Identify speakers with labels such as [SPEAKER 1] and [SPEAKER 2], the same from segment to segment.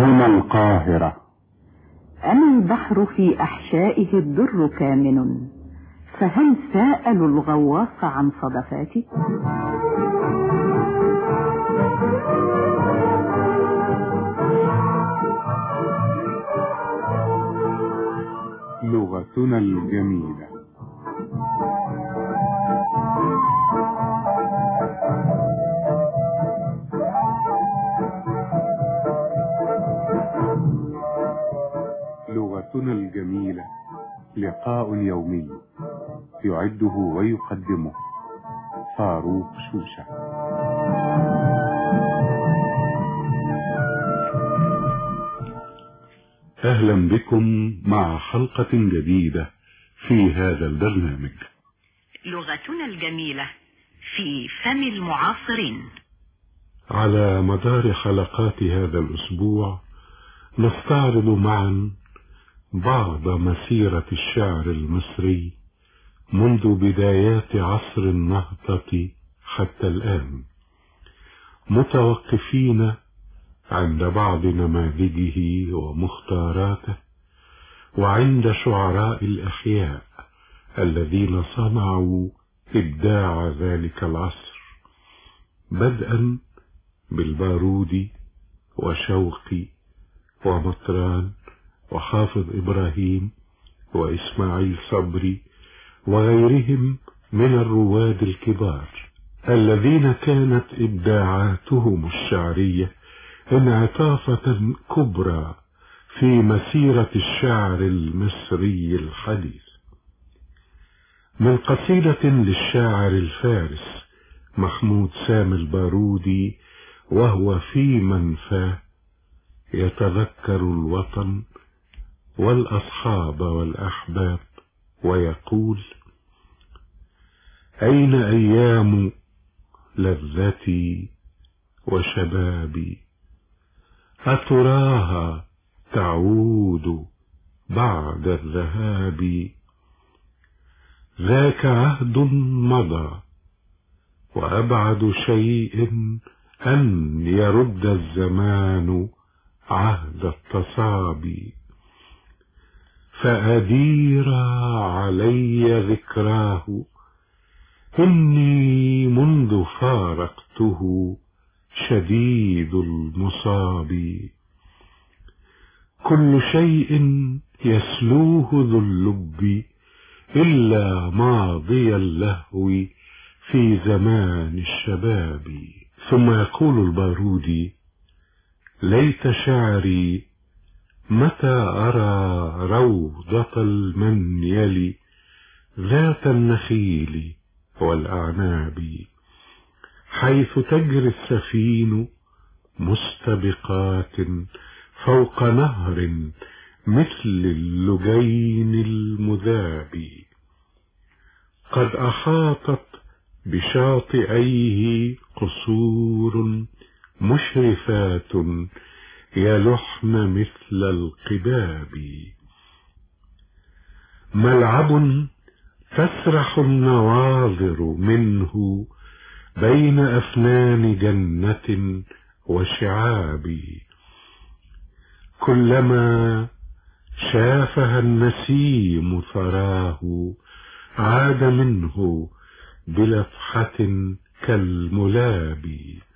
[SPEAKER 1] هنا القاهرة.
[SPEAKER 2] أنا البحر في أحشائه الدر كامن، فهل سألوا الغواص عن صدفاتي؟
[SPEAKER 1] لغتنا الجميلة. لغتنا الجميلة لقاء يومي يعده ويقدمه فاروق شوشة. أهلا بكم مع حلقة جديدة في هذا البرنامج.
[SPEAKER 2] لغتنا الجميلة في فم المعاصرين.
[SPEAKER 1] على مدار حلقات هذا الأسبوع نستعرض معا بعض مسيرة الشعر المصري منذ بدايات عصر النهضة حتى الآن، متوقفين عند بعض نماذجه ومختاراته وعند شعراء الأحياء الذين صنعوا إبداع ذلك العصر، بدءا بالبارودي وشوقي ومطران وحافظ إبراهيم وإسماعيل صبري وغيرهم من الرواد الكبار الذين كانت إبداعاتهم الشعرية انعطافة كبرى في مسيرة الشعر المصري الحديث. من قصيدة للشاعر الفارس محمود سامي البارودي وهو في منفاه يتذكر الوطن والأصحاب والأحباب ويقول: أين أيام لذتي وشبابي، أتراها تعود بعد الذهاب، ذاك عهد مضى وأبعد شيء أن يرد الزمان عهد التصابي، فأدير علي ذكراه إني منذ فارقته شديد المصاب، كل شيء يسلوه ذو اللب إلا ماضي اللهو في زمان الشباب. ثم يقول البارودي: ليت شعري متى أرى روضة المنيل ذات النخيل والأعناب، حيث تجري السفين مستبقات فوق نهر مثل اللجين المذاب، قد أحاطت بشاطئيه قصور مشرفات يلحن مثل القباب، ملعب تسرح النواظر منه بين أفنان جنة وشعاب، كلما شافها النسيم ثراه عاد منه بلفحة كالملاب،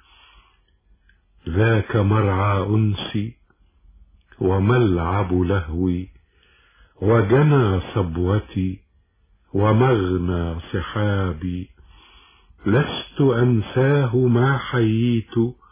[SPEAKER 1] ذاك مرعى أنسي وملعب لهوي وجنى صبوتي ومغنى صحابي، لست أنساه ما حييت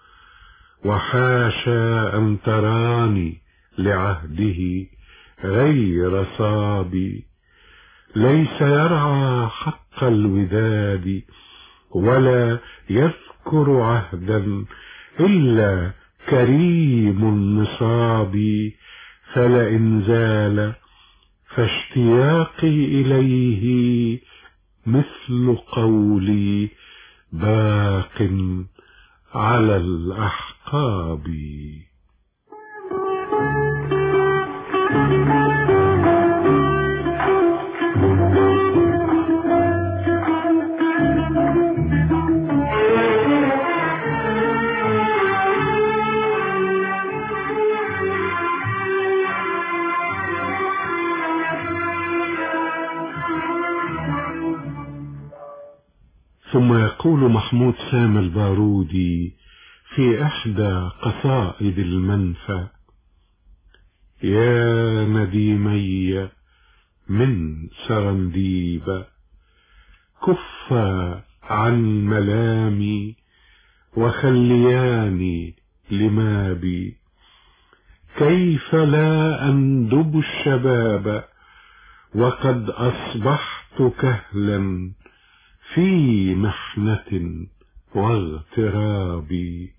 [SPEAKER 1] وحاشا أن تراني لعهده غير صابي، ليس يرعى حق الوداد ولا يذكر عهدا إلا كريم النصاب، فلئن زال فاشتياقي إليه مثل قولي باق على الأحقاب. ثم يقول محمود سامي البارودي في إحدى قصائد المنفى: يا نديمي من سرنديب كف عن ملامي وخلياني لما بي، كيف لا أندب الشباب وقد أصبحت كهلا في محنة واغتراب.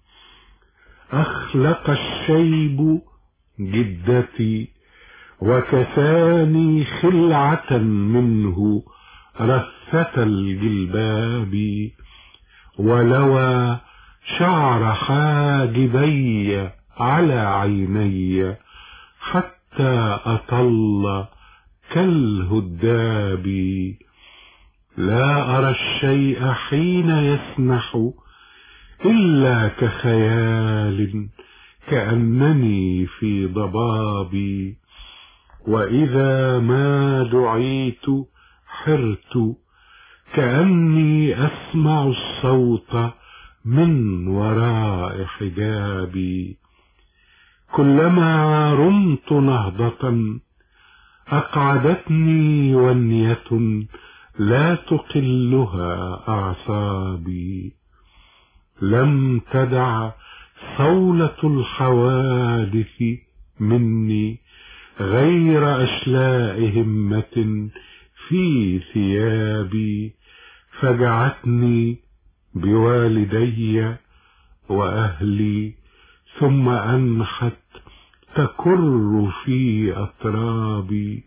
[SPEAKER 1] أخلق الشيب جدتي وكساني خلعة منه رثة الجلباب، ولوى شعر حاجبي على عيني حتى أطل كالهداب. لا أرى الشيء حين يسنح إلا كخيال كأنني في ضبابي، وإذا ما دعيت حرت كأني أسمع الصوت من وراء حجابي. كلما رمت نهضة أقعدتني ونية لا تقلها أعصابي. لم تدع صولة الحوادث مني غير أشلاء همة في ثيابي، فجعتني بوالدي وأهلي ثم أنحت تكر في أطرابي.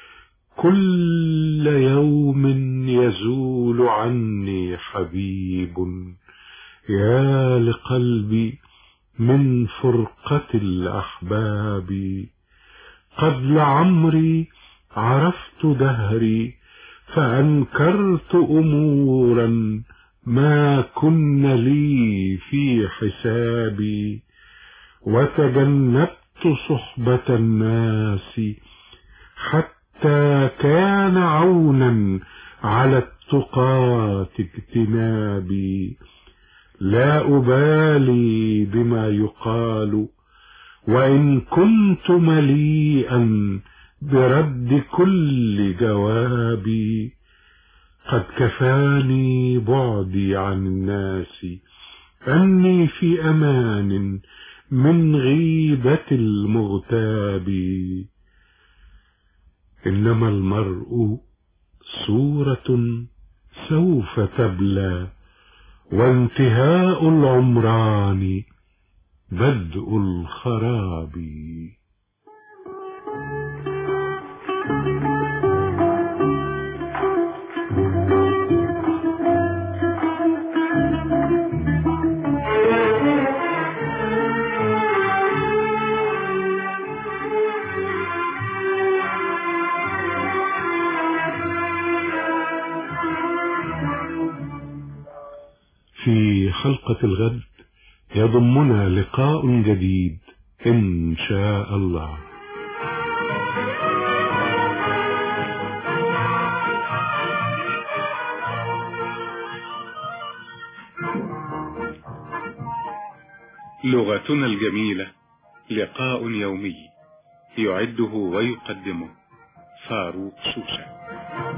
[SPEAKER 1] كل يوم يزول عني حبيب، يا لقلبي من فرقة الأحباب. قد لعمري عرفت دهري فأنكرت أمورا ما كن لي في حسابي، وتجنبت صحبة الناس حتى كان عونا على التقاة اجتنابي. لا أبالي بما يقال وإن كنت مليئا برد كل جوابي. قد كفاني بعدي عن الناس أني في أمان من غيبة المغتاب. إنما المرء صورة سوف تبلى، وانتهاء العمران بدء الخراب. في حلقة الغد يضمنا لقاء جديد إن شاء الله.
[SPEAKER 3] لغتنا الجميلة لقاء يومي، يعده ويقدمه فاروق شوشة.